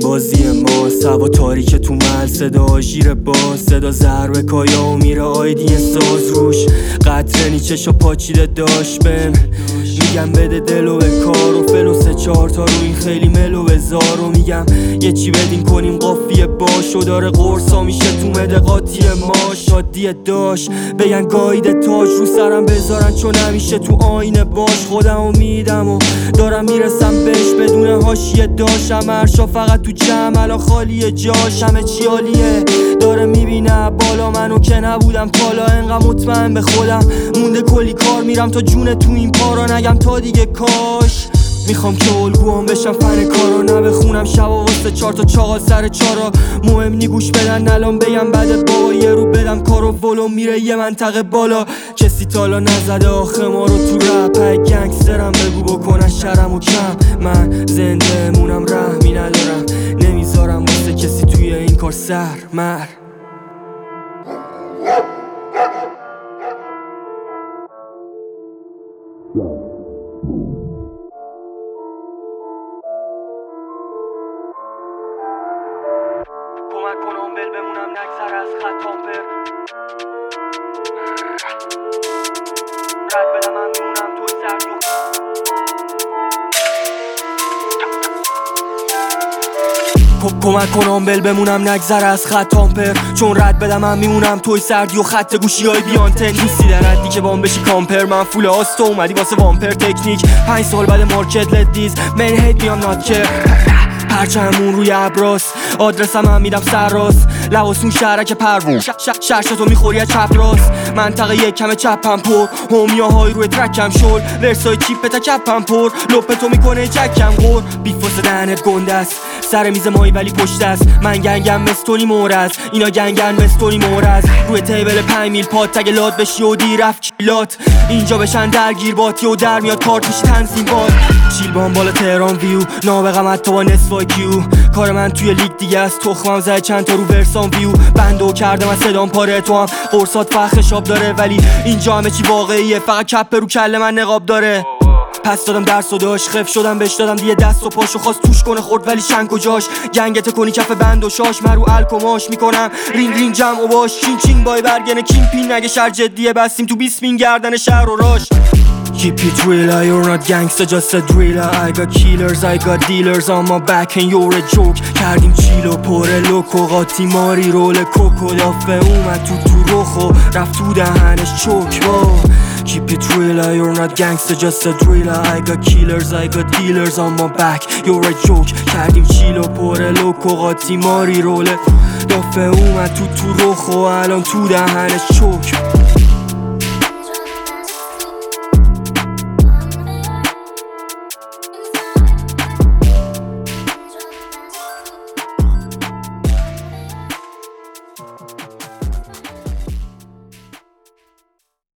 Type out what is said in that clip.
بازی ما سبا تاریک تو مل صدا ژیر باز صدا ضربه کایا و میره آیدی ساز روش قطره نیچشا پاچیده داشت بهم میگم بده دلو به کار و فلو 3-4 تا رو این خیلی ملو بزار و میگم یه چی بدین کنیم قافیه باش و داره قرصا میشه تو مده قاطی ما شادیه داشت بگن گاید تاج رو سرم بذارن چون همیشه تو آینه باش خودمو میدم و دارم میرسم بهش بدون حاشیه داشتم هرشا فقط تو جمع الان خالیه جاش همه چی عالیه داره میبینه بالا منو که نبودم تالا انقدر مطمئن به خودم مونده کلی کار میرم تا جون تو این پارا نگم تا دیگه کاش میخوام که الگوام بشم فن کارا نبخونم شبا واسه 4 تا چاقال سر چارا مهم نی گوش بدن الان بگم بعد بابا یه رو بدم کارو ولو میره یه منطقه بالا کسی تالا نزده آخه ما رو تو رپ گنگسترم بگو بکنن شرم و کم من زنده مونم رحمی ندارم نمیذارم واسه کسی توی این کار سر مر کمک کن آمبل بمونم نگذر از خط آمپر رد بدم من میمونم توی سردیو کمک کن آمبل بمونم نگذر از خط آمپر چون رد بدم من میمونم توی سردی و خط گوشی های بیانتن نیستی در ردی که بام بشی کامپر من فول آست اومدی واسه وامپر تکنیک 5 سال بعد مارکت لدیز من هید میام ناتکر پرچمون روی ابراس آدرسم هم میدم سرراست لباسون شهرک پروون شرشتو میخوری از چپ راست منطقه یک کم چپم پر همیاهای روی ترکم شل ورسای چیپ تا کپم پر لپتو میکنه چکم غور بیف واسه دهنت گنده است سر میز مایی ولی پشت است من گنگم مستونی مورز اینا گنگن مستونی مورز روی تیبل 5 میل پاد تگ لاد بشی و دی رفت کیلات اینجا بشن درگیر باتی و در میاد کارت میشی تنظیم باد چیل بام بالا تهران ویو نابغم حتی با نصفای کیو کار من توی لیگ دیگه است تخمم زد چند تا رو ورسان ویو بندو کردم از صدام پاره تو هم قرصات فخر شاب داره ولی اینجا همه چی واقعیه فقط کپ رو کله من نقاب داره پس دادم درس و داشت خف شدم بهش دادم دیگه دست و پاشو خواست توش کنه خورد ولی شنگ و جاش گنگت کنی کف بند و شاش من رو الکماش میکنم رینگ رینگ جمع و باش چین چین بای برگنه کیم پین نگه شهر جدیه بستیم تو 20 مین گردن شهر و راش Keep it real, you're not gangster, just a driller I got killers, I got dealers on my back and you're a joke کردیم چیلو پره لوکو قاطی ماری رول کوکو دافه اومد تو رخو رفت تو دهنش چوک Keep it real, you're not gangster, just a driller I got killers, I got dealers on my back you're a joke کردیم چیلو پره لوکو قاطی ماری رول دافه اومد تو رخو الان تو دهنش چوک